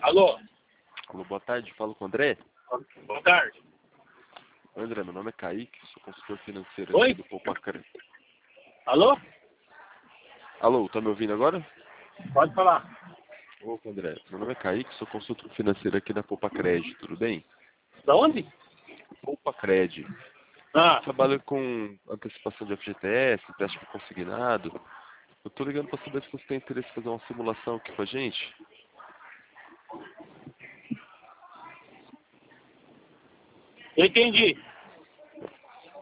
Alô? Alô, boa tarde, falo com o André. Boa tarde. André, meu nome é Kaique, sou consultor financeiro Oi? aqui do Poupa-Crédito. Alô? Alô, tá me ouvindo agora? Pode falar. Opa, André, meu nome é Kaique, sou consultor financeiro aqui da Poupa-Crédito, tudo bem? Da onde? Poupa-Crédito. Ah, Trabalho com antecipação de FGTS, empréstimo consignado. Eu tô ligando para saber se você tem interesse em fazer uma simulação aqui com a gente. eu entendi.